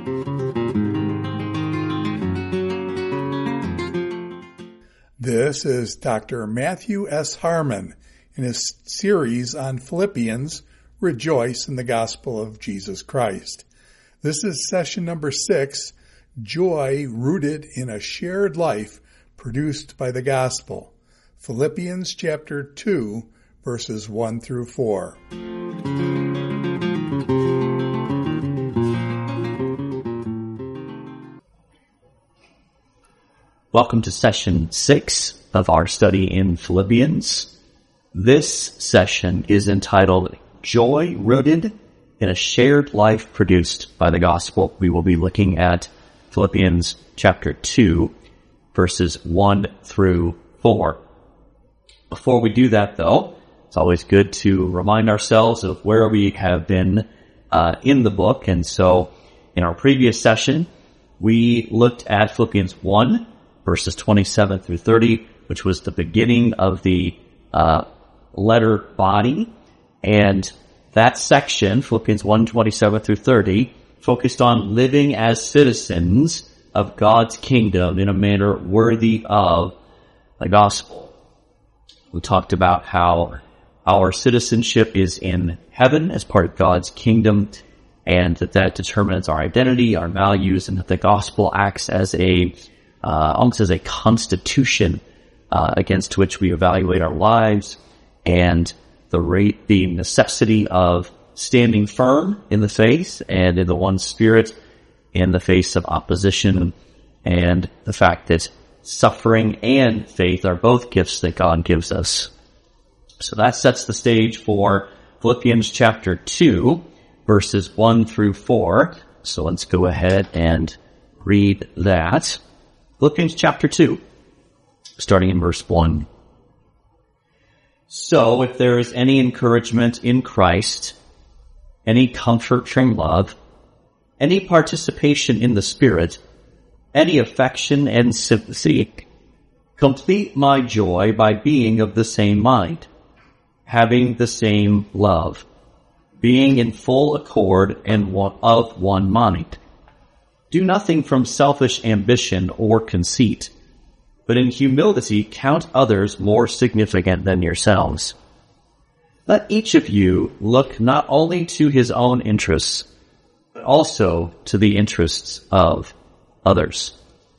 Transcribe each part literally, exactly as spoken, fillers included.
This is Doctor Matthew S. Harmon in his series on Philippians, Rejoice in the Gospel of Jesus Christ. This is session number six, Joy Rooted in a Shared Life Produced by the Gospel. Philippians chapter two, verses one through four. Welcome to session six of our study in Philippians. This session is entitled Joy Rooted in a Shared Life Produced by the Gospel. We will be looking at Philippians chapter two, verses one through four. Before we do that, though, it's always good to remind ourselves of where we have been uh, in the book. And so in our previous session, we looked at Philippians one, verses twenty-seven through thirty, which was the beginning of the uh, letter body. And that section, Philippians one, twenty-seven through thirty, focused on living as citizens of God's kingdom in a manner worthy of the gospel. We talked about how our citizenship is in heaven as part of God's kingdom, and that that determines our identity, our values, and that the gospel acts as a Uh, almost as a constitution uh, against which we evaluate our lives, and the rate, the necessity of standing firm in the faith and in the one Spirit in the face of opposition, and the fact that suffering and faith are both gifts that God gives us. So that sets the stage for Philippians chapter two, verses one through four. So let's go ahead and read that. Philippians chapter two, starting in verse one. So if there is any encouragement in Christ, any comfort from love, any participation in the Spirit, any affection and sympathy, complete my joy by being of the same mind, having the same love, being in full accord and of one mind. Do nothing from selfish ambition or conceit, but in humility count others more significant than yourselves. Let each of you look not only to his own interests, but also to the interests of others.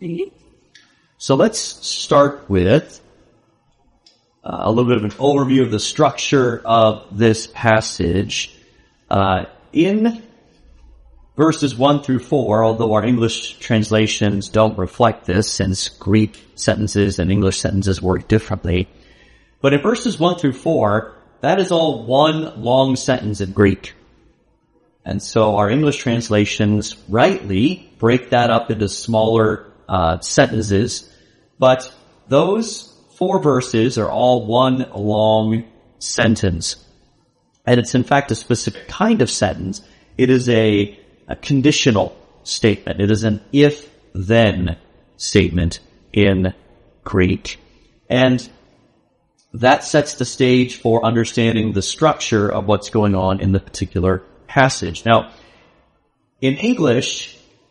So let's start with uh, a little bit of an overview of the structure of this passage. Uh, in Verses one through four, although our English translations don't reflect this, since Greek sentences and English sentences work differently. But in verses one through four, that is all one long sentence in Greek. And so our English translations rightly break that up into smaller uh, sentences. But those four verses are all one long sentence. And it's in fact a specific kind of sentence. It is a A conditional statement. It is an if-then statement in Greek. And that sets the stage for understanding the structure of what's going on in the particular passage. Now, in English,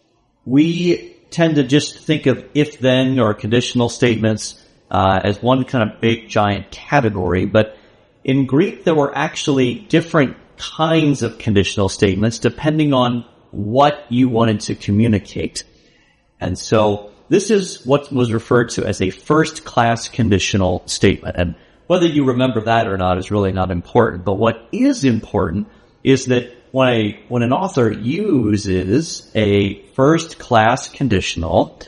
we tend to just think of if-then or conditional statements uh, as one kind of big, giant category. But in Greek, there were actually different kinds of conditional statements depending on what you wanted to communicate. And so this is what was referred to as a first-class conditional statement. And whether you remember that or not is really not important. But what is important is that when a, when an author uses a first-class conditional,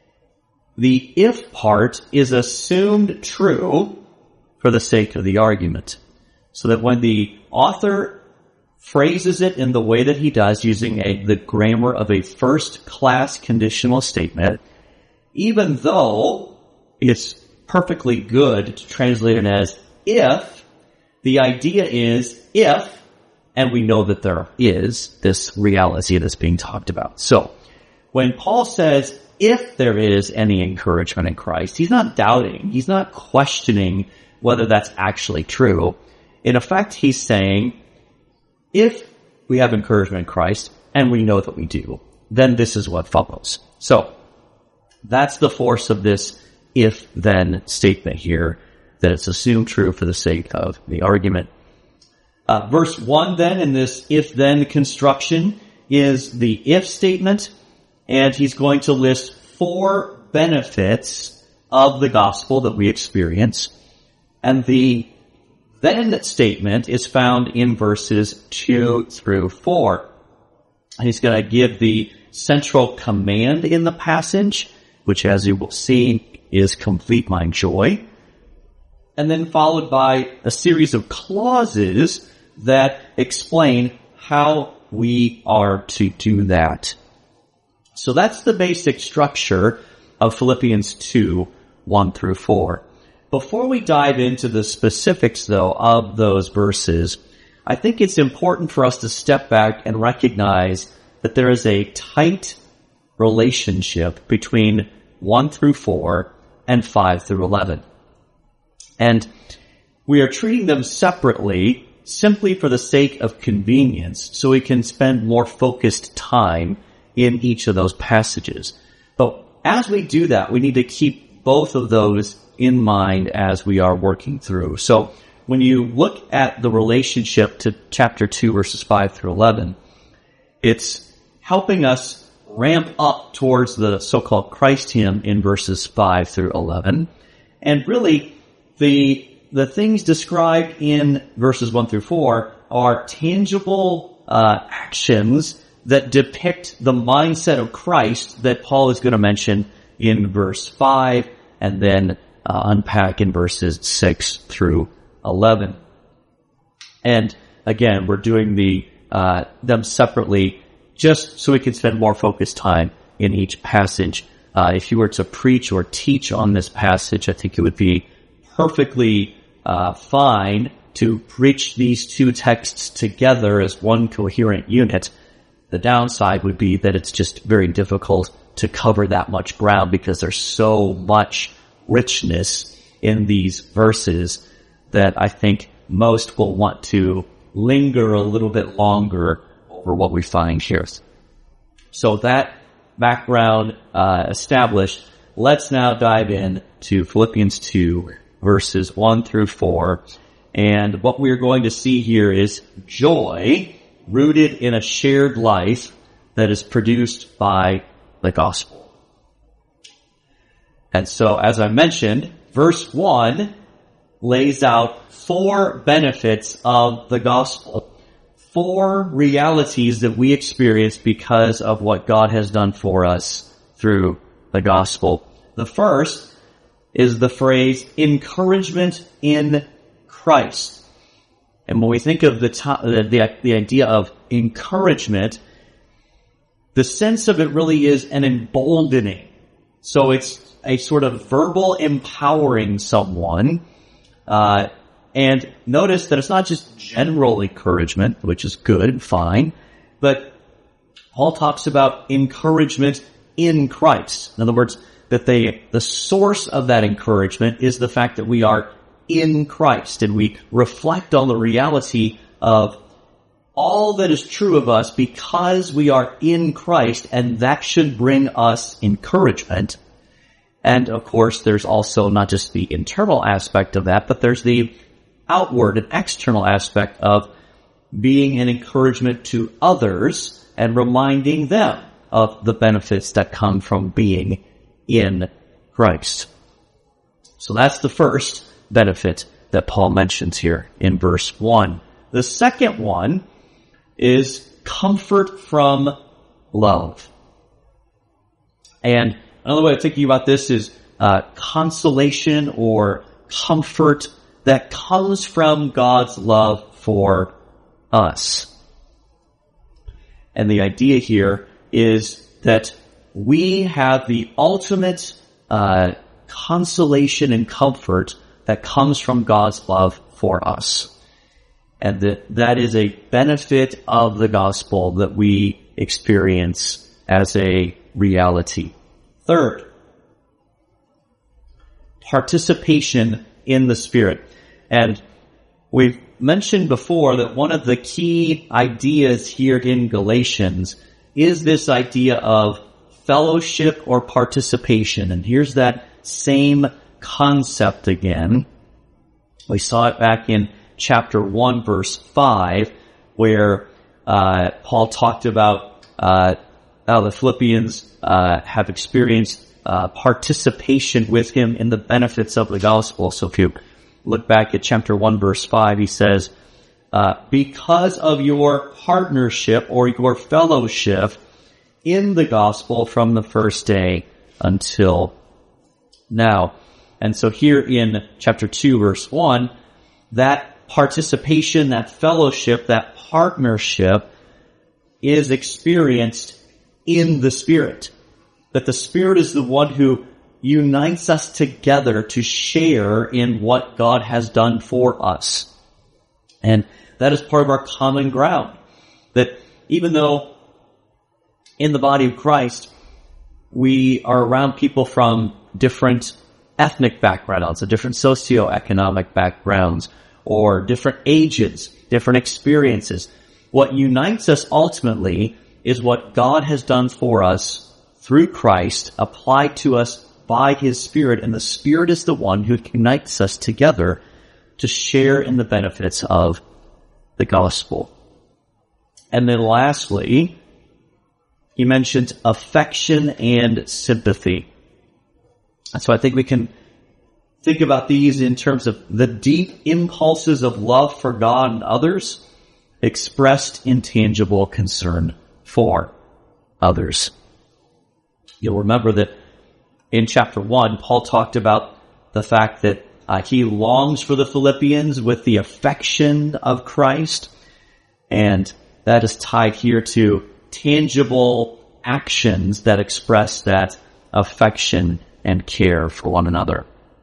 the if part is assumed true for the sake of the argument. So that when the author phrases it in the way that he does, using a, the grammar of a first-class conditional statement, even though it's perfectly good to translate it as if, the idea is if, and we know that there is this reality that's being talked about. So, when Paul says, if there is any encouragement in Christ, he's not doubting, he's not questioning whether that's actually true. In effect, he's saying, if we have encouragement in Christ, and we know that we do, then this is what follows. So that's the force of this if-then statement here, that it's assumed true for the sake of the argument. Uh, verse one then in this if-then construction is the if statement, and he's going to list four benefits of the gospel that we experience. And the then statement is found in verses two through four. And he's going to give the central command in the passage, which, as you will see, is complete my joy. And then followed by a series of clauses that explain how we are to do that. So that's the basic structure of Philippians two, one through four. Before we dive into the specifics, though, of those verses, I think it's important for us to step back and recognize that there is a tight relationship between one through four and five through eleven. And we are treating them separately simply for the sake of convenience, so we can spend more focused time in each of those passages. But as we do that, we need to keep both of those in mind as we are working through. So when you look at the relationship to chapter two, verses five through eleven, it's helping us ramp up towards the so-called Christ hymn in verses five through eleven. And really, the the things described in verses one through four are tangible uh, actions that depict the mindset of Christ that Paul is going to mention in verse five and then uh, unpack in verses six through eleven. And again, we're doing the uh, them separately just so we can spend more focused time in each passage. Uh, if you were to preach or teach on this passage, I think it would be perfectly uh, fine to preach these two texts together as one coherent unit. The downside would be that it's just very difficult to cover that much ground because there's so much richness in these verses that I think most will want to linger a little bit longer over what we find here. So that background uh, established, let's now dive in to Philippians two, verses one through four. And what we're going to see here is joy rooted in a shared life that is produced by the gospel. And so, as I mentioned, verse one lays out four benefits of the gospel, four realities that we experience because of what God has done for us through the gospel. The first is the phrase encouragement in Christ. And when we think of the, to- the, the idea of encouragement, the sense of it really is an emboldening. So it's a sort of verbal empowering someone. Uh, and notice that it's not just general encouragement, which is good and fine, but Paul talks about encouragement in Christ. In other words, that they, the source of that encouragement is the fact that we are in Christ, and we reflect on the reality of all that is true of us because we are in Christ, and that should bring us encouragement. And of course, there's also not just the internal aspect of that, but there's the outward and external aspect of being an encouragement to others and reminding them of the benefits that come from being in Christ. So that's the first benefit that Paul mentions here in verse one. The second one is comfort from love. And another way of thinking about this is uh, consolation or comfort that comes from God's love for us. And the idea here is that we have the ultimate uh, consolation and comfort that comes from God's love for us. And that that is a benefit of the gospel that we experience as a reality. Third, participation in the Spirit. And we've mentioned before that one of the key ideas here in Galatians is this idea of fellowship or participation. And here's that same concept again. We saw it back in chapter one, verse five, where uh, Paul talked about uh, how the Philippians uh, have experienced uh, participation with him in the benefits of the gospel. So if you look back at chapter one, verse five, he says, uh, because of your partnership or your fellowship in the gospel from the first day until now. And so here in chapter two, verse one, that participation, that fellowship, that partnership is experienced in the Spirit. That the Spirit is the one who unites us together to share in what God has done for us. And that is part of our common ground. That even though in the body of Christ, we are around people from different ethnic backgrounds, or different socioeconomic backgrounds, or different ages, different experiences. What unites us ultimately is what God has done for us through Christ, applied to us by His Spirit, and the Spirit is the one who unites us together to share in the benefits of the gospel. And then lastly, he mentioned affection and sympathy. And so I think we can think about these in terms of the deep impulses of love for God and others, expressed in tangible concern for others. You'll remember that in chapter one, Paul talked about the fact that uh, he longs for the Philippians with the affection of Christ, and that is tied here to tangible actions that express that affection and care for one another.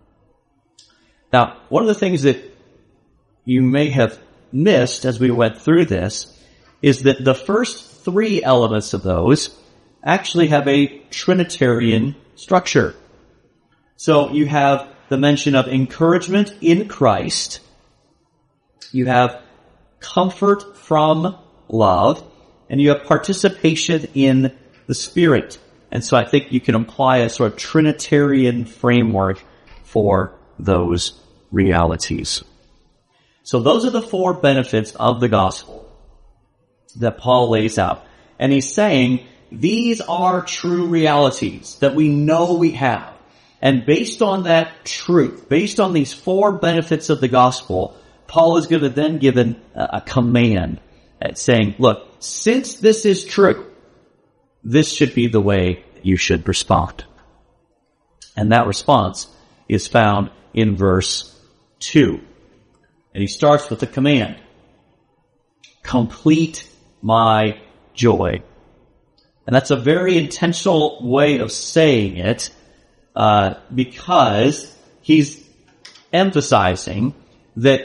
Now, one of the things that you may have missed as we went through this is that the first three elements of those actually have a Trinitarian structure. So you have the mention of encouragement in Christ, you have comfort from love, and you have participation in the Spirit. And so I think you can apply a sort of Trinitarian framework for those realities. So those are the four benefits of the gospel that Paul lays out. And he's saying these are true realities that we know we have. And based on that truth, based on these four benefits of the gospel, Paul is going to then give an, a command saying, look, since this is true, this should be the way you should respond. And that response is found in verse two. And he starts with the command, complete my joy. And that's a very intentional way of saying it, uh, because he's emphasizing that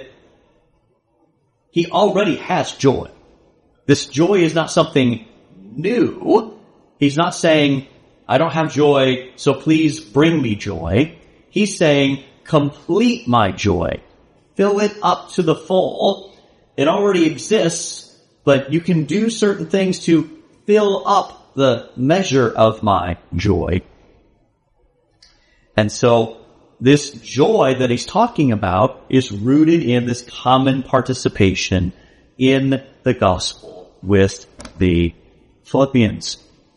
he already has joy. This joy is not something new. He's not saying, I don't have joy, so please bring me joy. He's saying, complete my joy. Fill it up to the full. It already exists, but you can do certain things to fill up the measure of my joy. And so this joy that he's talking about is rooted in this common participation in the gospel with the Philippians.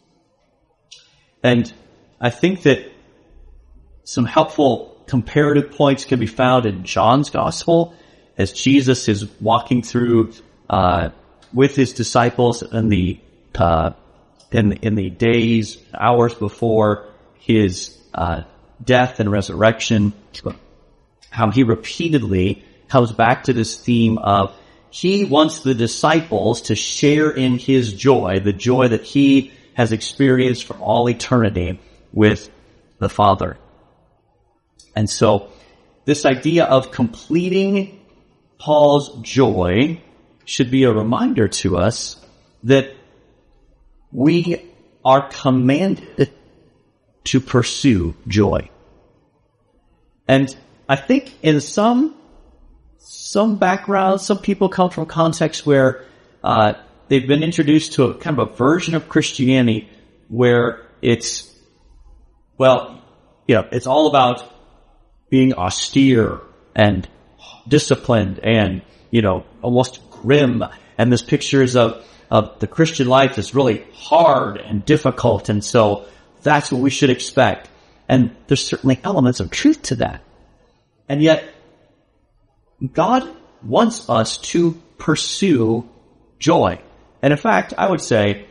And I think that some helpful comparative points can be found in John's gospel as Jesus is walking through uh, with his disciples in the uh, in in the days, hours before his uh, death and resurrection. How he repeatedly comes back to this theme of he wants the disciples to share in his joy, the joy that he has experienced for all eternity with the Father. And so this idea of completing Paul's joy should be a reminder to us that we are commanded to pursue joy. And I think in some some backgrounds, some people come from contexts where uh, they've been introduced to a kind of a version of Christianity where it's, well, you know, it's all about being austere and disciplined and, you know, almost grim. And this pictures of, of the Christian life is really hard and difficult. And so that's what we should expect. And there's certainly elements of truth to that. And yet, God wants us to pursue joy. And in fact, I would say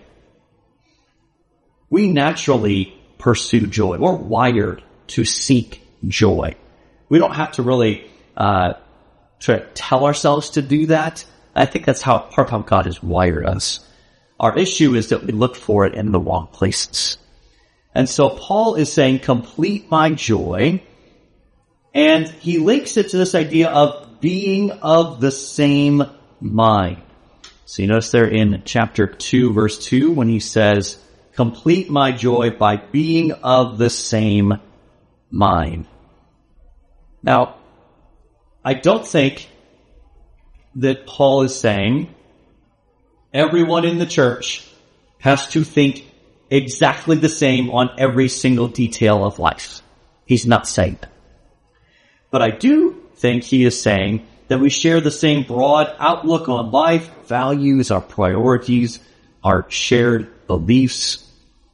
we naturally pursue joy. We're wired to seek joy. We don't have to really uh try to tell ourselves to do that. I think that's how part of how God has wired us. Our issue is that we look for it in the wrong places. And so Paul is saying, complete my joy. And he links it to this idea of being of the same mind. So you notice there in chapter two, verse two, when he says, complete my joy by being of the same mind. Now, I don't think that Paul is saying everyone in the church has to think exactly the same on every single detail of life. He's not saying that. But I do think he is saying that we share the same broad outlook on life, values, our priorities, our shared beliefs.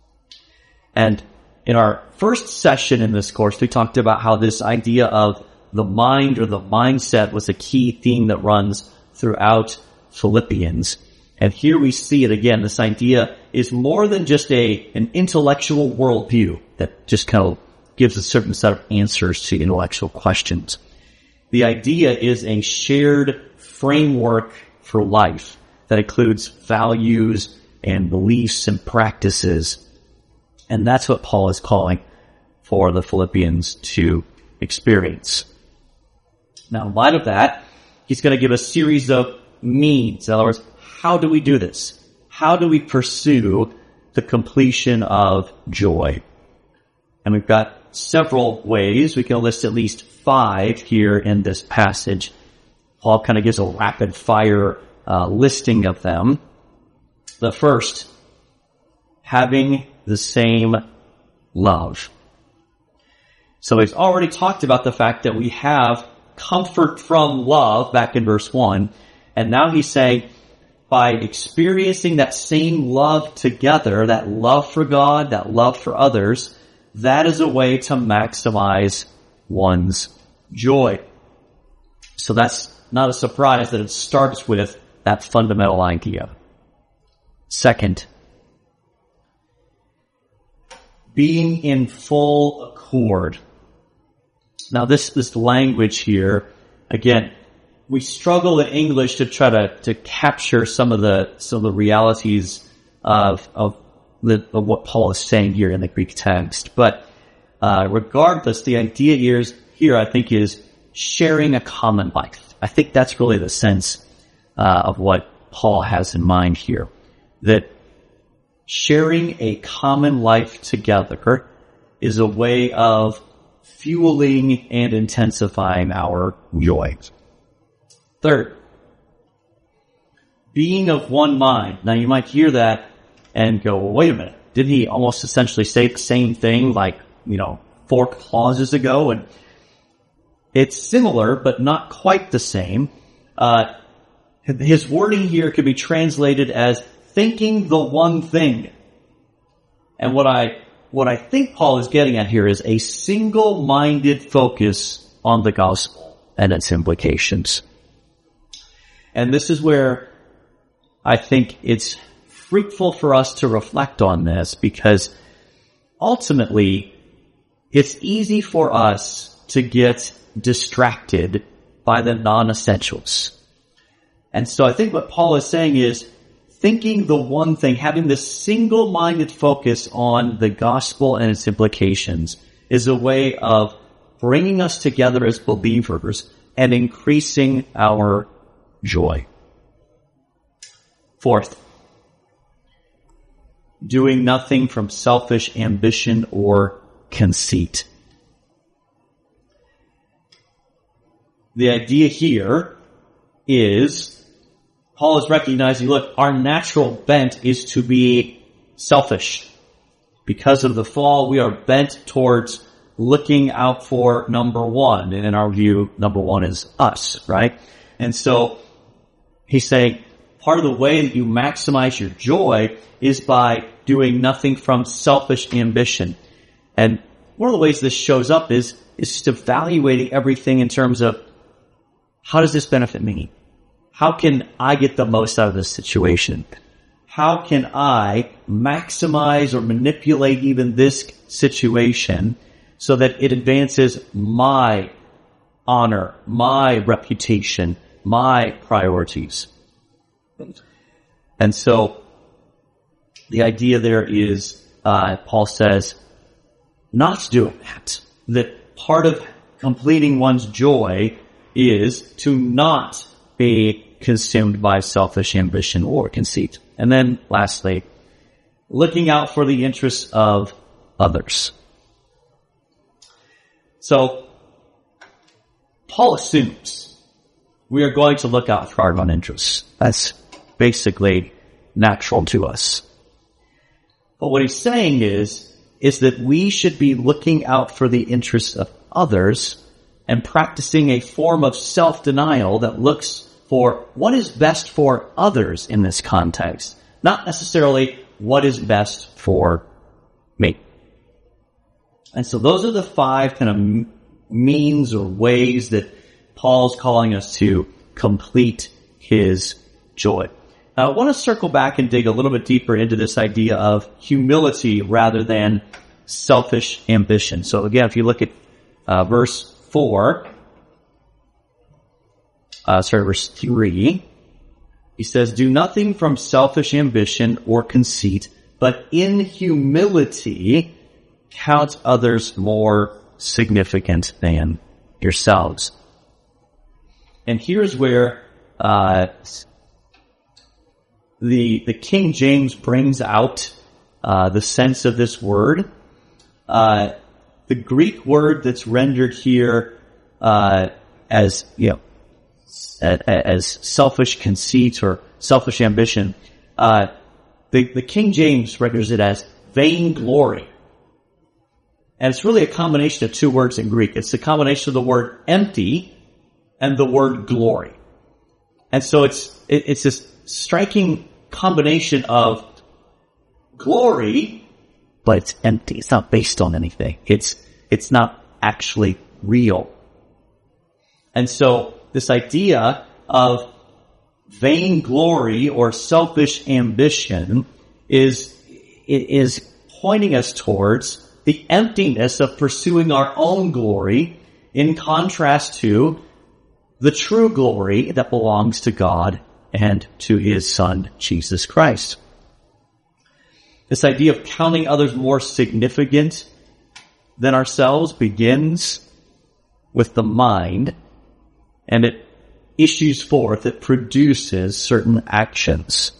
And in our first session in this course, we talked about how this idea of the mind or the mindset was a key theme that runs throughout Philippians. And here we see it again. This idea is more than just a an intellectual worldview that just kind of gives a certain set of answers to intellectual questions. The idea is a shared framework for life that includes values and beliefs and practices. And that's what Paul is calling for the Philippians to experience. Now, in light of that, he's going to give a series of means. In other words, how do we do this? How do we pursue the completion of joy? And we've got several ways. We can list at least five here in this passage. Paul kind of gives a rapid fire uh, listing of them. The first, having the same love. So he's already talked about the fact that we have comfort from love back in verse one. And now he's saying, by experiencing that same love together, that love for God, that love for others, that is a way to maximize one's joy. So that's not a surprise that it starts with that fundamental idea. Second, being in full accord. Now this, this language here, again, we struggle in English to try to, to capture some of the, some of the realities of, of, the, of what Paul is saying here in the Greek text. But, uh, regardless, the idea here is, here I think is sharing a common life. I think that's really the sense, uh, of what Paul has in mind here. That sharing a common life together is a way of fueling and intensifying our joy. Third, being of one mind. Now you might hear that and go, well, wait a minute. Didn't he almost essentially say the same thing like, you know, four clauses ago? And it's similar, but not quite the same. Uh, his wording here could be translated as thinking the one thing. And what I, what I think Paul is getting at here is a single-minded focus on the gospel and its implications. And this is where I think it's fruitful for us to reflect on this, because ultimately it's easy for us to get distracted by the non-essentials. And so I think what Paul is saying is thinking the one thing, having this single-minded focus on the gospel and its implications is a way of bringing us together as believers and increasing our joy. Fourth, doing nothing from selfish ambition or conceit. The idea here is Paul is recognizing, look, our natural bent is to be selfish. Because of the fall, we are bent towards looking out for number one. And in our view, number one is us, right? And so he's saying part of the way that you maximize your joy is by doing nothing from selfish ambition. And one of the ways this shows up is, is just evaluating everything in terms of, how does this benefit me? How can I get the most out of this situation? How can I maximize or manipulate even this situation so that it advances my honor, my reputation, my priorities? And so the idea there is, uh, Paul says, not doing that. That part of completing one's joy is to not be consumed by selfish ambition or conceit. And then lastly, looking out for the interests of others. So, Paul assumes we are going to look out for our own interests. That's basically natural to us. But what he's saying is, is that we should be looking out for the interests of others and practicing a form of self-denial that looks for what is best for others in this context, not necessarily what is best for me. And so those are the five kind of means or ways that Paul's calling us to complete his joy. Now, I want to circle back and dig a little bit deeper into this idea of humility rather than selfish ambition. So again, if you look at uh, verse four, uh, sorry, verse three, he says, "Do nothing from selfish ambition or conceit, but in humility count others more significant than yourselves." And here's where uh, the the King James brings out uh, the sense of this word. Uh, the Greek word that's rendered here uh, as you know as, as selfish conceit or selfish ambition, uh, the the King James renders it as vainglory. And it's really a combination of two words in Greek. It's a combination of the word empty and the word glory. And so it's it, it's this striking combination of glory, but it's empty. It's not based on anything. It's it's not actually real. And so this idea of vainglory or selfish ambition is is pointing us towards the emptiness of pursuing our own glory in contrast to the true glory that belongs to God and to his Son, Jesus Christ. This idea of counting others more significant than ourselves begins with the mind, and it issues forth, it produces certain actions.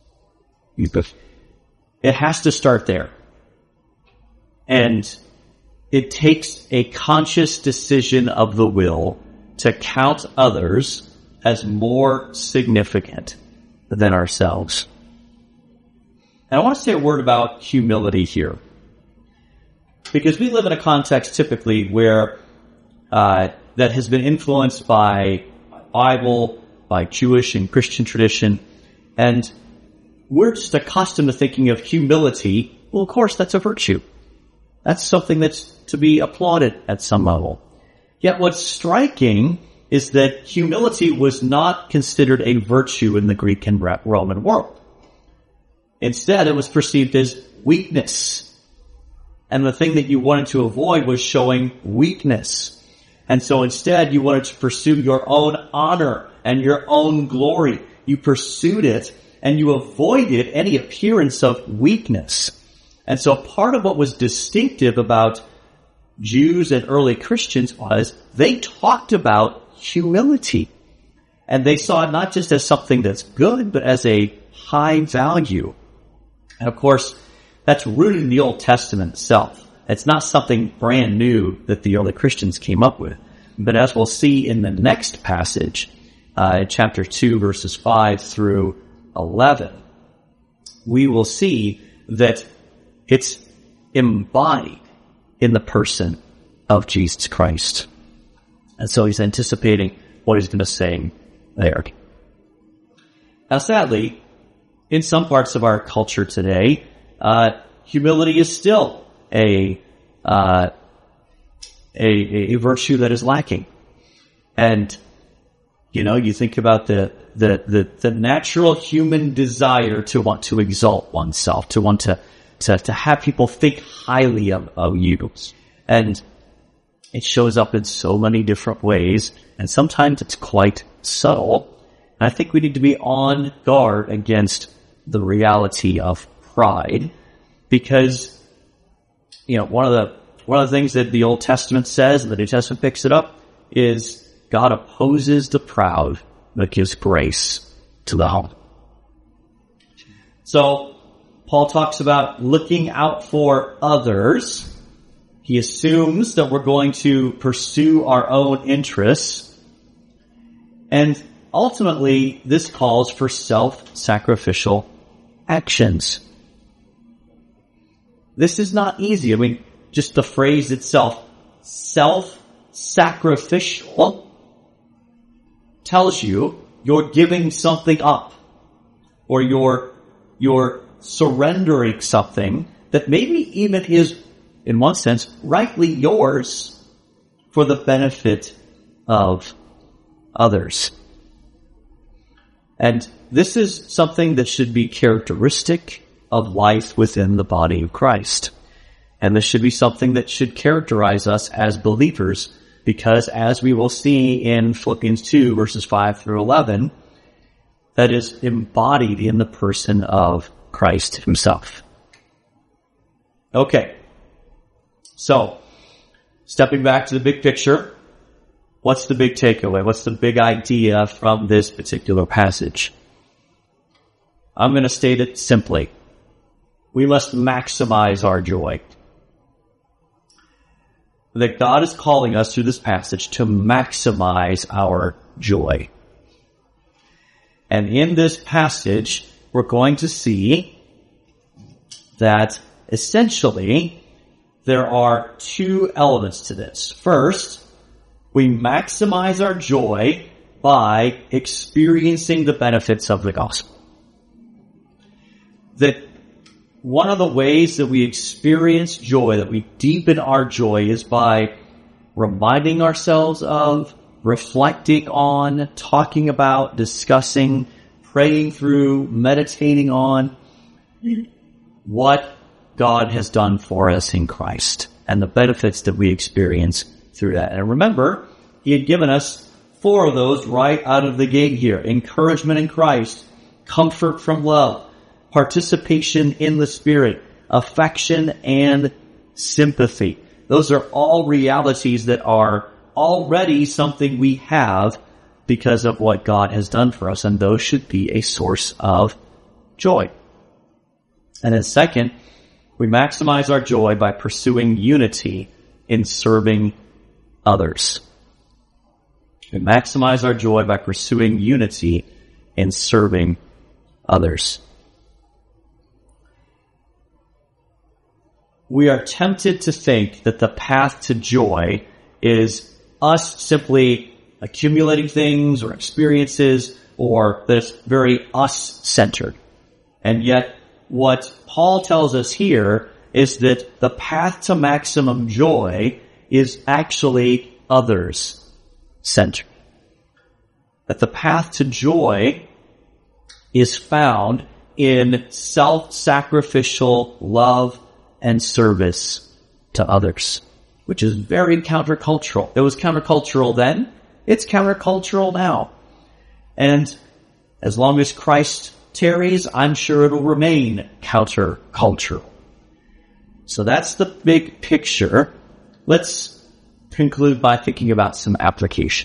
It has to start there. And it takes a conscious decision of the will to count others as more significant than ourselves. And I want to say a word about humility here. Because we live in a context typically where uh, that has been influenced by Bible, by Jewish and Christian tradition, and we're just accustomed to thinking of humility. Well, of course, that's a virtue. That's something that's to be applauded at some level. Yet what's striking is that humility was not considered a virtue in the Greek and Roman world. Instead, it was perceived as weakness. And the thing that you wanted to avoid was showing weakness. And so instead, you wanted to pursue your own honor and your own glory. You pursued it, and you avoided any appearance of weakness. And so part of what was distinctive about Jews and early Christians was they talked about humility. And they saw it not just as something that's good, but as a high value. And of course, that's rooted in the Old Testament itself. It's not something brand new that the early Christians came up with. But as we'll see in the next passage, uh, in chapter two, verses five through eleven, we will see that it's embodied in the person of Jesus Christ. And so he's anticipating what he's going to say there. Now, sadly, in some parts of our culture today, uh, humility is still a, uh, a, a virtue that is lacking. And, you know, you think about the, the, the, the natural human desire to want to exalt oneself, to want to, to, to have people think highly of, of you. And it shows up in so many different ways, and sometimes it's quite subtle. And I think we need to be on guard against the reality of pride, because, you know, one of the, one of the things that the Old Testament says, and the New Testament picks it up, is God opposes the proud, but gives grace to the humble. So, Paul talks about looking out for others. He assumes that we're going to pursue our own interests. And ultimately, this calls for self-sacrificial actions. This is not easy. I mean, just the phrase itself, self-sacrificial, tells you you're giving something up, or you're, you're surrendering something that maybe even is, in one sense, rightly yours for the benefit of others. And this is something that should be characteristic of life within the body of Christ. And this should be something that should characterize us as believers, because as we will see in Philippians two, verses five through eleven, that is embodied in the person of Christ himself. Okay. So, stepping back to the big picture, what's the big takeaway? What's the big idea from this particular passage? I'm going to state it simply. We must maximize our joy. That God is calling us through this passage to maximize our joy. And in this passage, we're going to see that essentially there are two elements to this. First, we maximize our joy by experiencing the benefits of the gospel. That one of the ways that we experience joy, that we deepen our joy, is by reminding ourselves of, reflecting on, talking about, discussing, praying through, meditating on what God has done for us in Christ and the benefits that we experience through that. And remember, he had given us four of those right out of the gate here. Encouragement in Christ, comfort from love, participation in the Spirit, affection, and sympathy. Those are all realities that are already something we have because of what God has done for us, and those should be a source of joy. And then second, we maximize our joy by pursuing unity in serving others. We maximize our joy by pursuing unity in serving others. We are tempted to think that the path to joy is us simply accumulating things or experiences, or that it's very us-centered. And yet, what Paul tells us here is that the path to maximum joy is actually others-centered. That the path to joy is found in self-sacrificial love and service to others, which is very countercultural. It was countercultural then. It's countercultural now. And as long as Christ tarries, I'm sure it'll remain countercultural. So that's the big picture. Let's conclude by thinking about some application.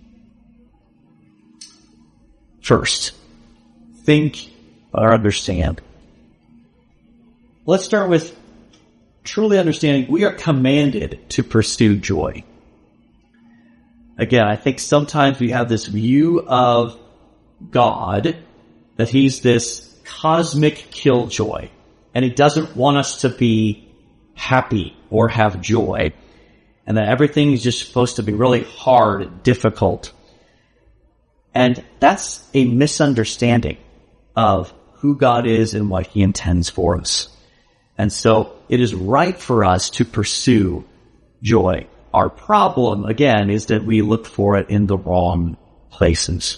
First, think or understand. Let's start with truly understanding we are commanded to pursue joy. Again, I think sometimes we have this view of God that he's this cosmic killjoy, and he doesn't want us to be happy or have joy, and that everything is just supposed to be really hard and difficult. And that's a misunderstanding of who God is and what he intends for us. And so it is right for us to pursue joy. Our problem, again, is that we look for it in the wrong places.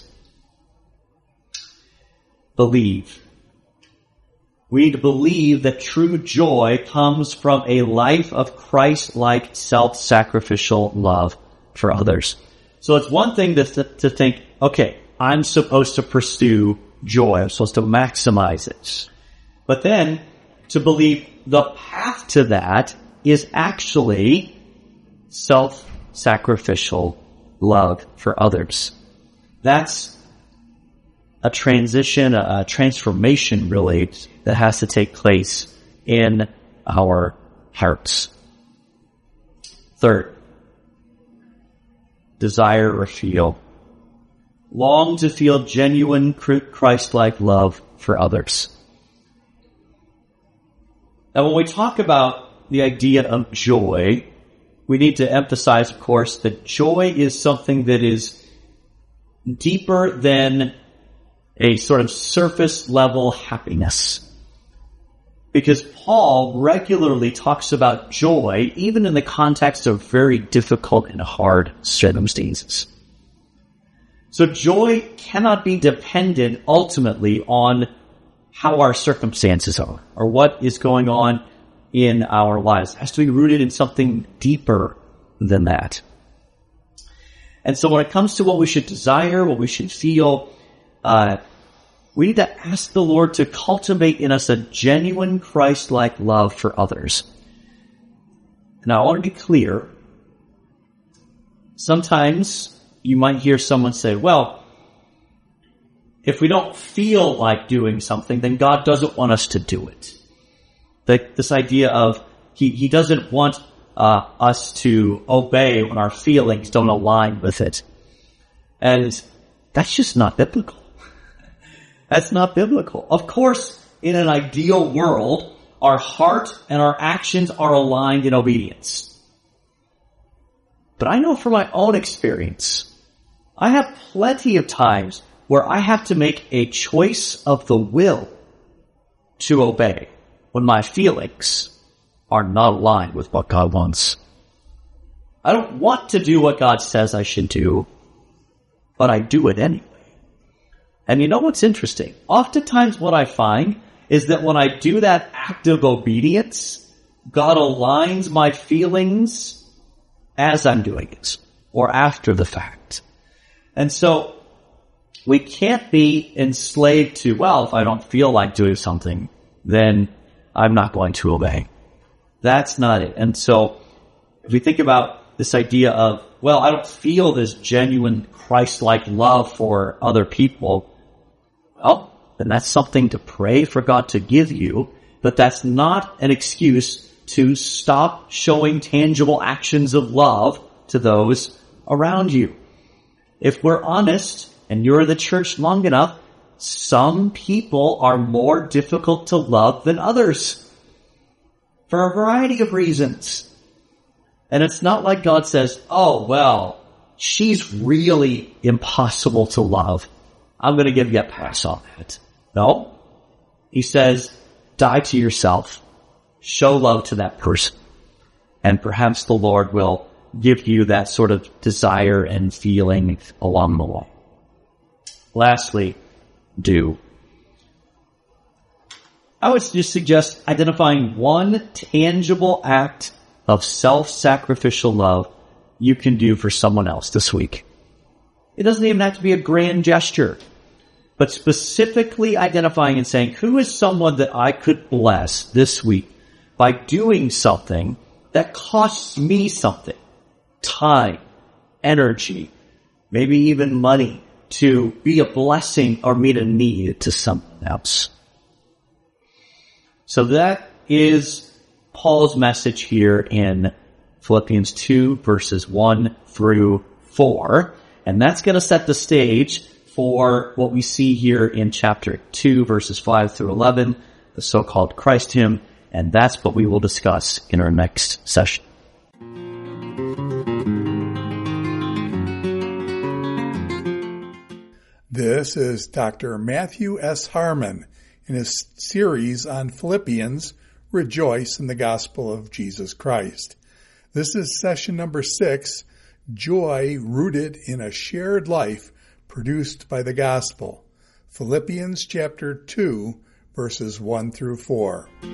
Believe. We need to believe that true joy comes from a life of Christ-like self-sacrificial love for others. So it's one thing to, th- to think, okay, I'm supposed to pursue joy. I'm supposed to maximize it. But then to believe the path to that is actually self-sacrificial love for others. That's a transition, a, a transformation really, that has to take place in our hearts. Third, desire or feel. Long to feel genuine Christ-like love for others. Now, when we talk about the idea of joy, we need to emphasize, of course, that joy is something that is deeper than a sort of surface-level happiness. Because Paul regularly talks about joy, even in the context of very difficult and hard circumstances. So joy cannot be dependent ultimately on how our circumstances are or what is going on in our lives. It has to be rooted in something deeper than that. And so when it comes to what we should desire, what we should feel, uh, we need to ask the Lord to cultivate in us a genuine Christ-like love for others. Now, I want to be clear. Sometimes you might hear someone say, well, if we don't feel like doing something, then God doesn't want us to do it. The, this idea of he, he doesn't want uh, us to obey when our feelings don't align with it. And that's just not biblical. That's not biblical. Of course, in an ideal world, our heart and our actions are aligned in obedience. But I know from my own experience, I have plenty of times where I have to make a choice of the will to obey when my feelings are not aligned with what God wants. I don't want to do what God says I should do, but I do it anyway. And you know what's interesting? Oftentimes what I find is that when I do that act of obedience, God aligns my feelings as I'm doing it, or after the fact. And so we can't be enslaved to, well, if I don't feel like doing something, then I'm not going to obey. That's not it. And so if we think about this idea of, well, I don't feel this genuine Christ-like love for other people, well, then that's something to pray for God to give you, but that's not an excuse to stop showing tangible actions of love to those around you. If we're honest, and you're in the church long enough, some people are more difficult to love than others for a variety of reasons. And it's not like God says, oh, well, she's really impossible to love. I'm going to give you a pass on that. No. He says, die to yourself. Show love to that person. And perhaps the Lord will give you that sort of desire and feeling along the way. Lastly, do. I would just suggest identifying one tangible act of self-sacrificial love you can do for someone else this week. It doesn't even have to be a grand gesture, but specifically identifying and saying, who is someone that I could bless this week by doing something that costs me something? Time, energy, maybe even money, to be a blessing or meet a need to someone else. So that is Paul's message here in Philippians two, verses one through four. And that's going to set the stage for what we see here in chapter two, verses five through eleven, the so-called Christ hymn. And that's what we will discuss in our next session. This is Doctor Matthew S. Harmon in his series on Philippians, Rejoice in the Gospel of Jesus Christ. This is session number six, Joy Rooted in a Shared Life Produced by the Gospel. Philippians chapter two, verses one through four.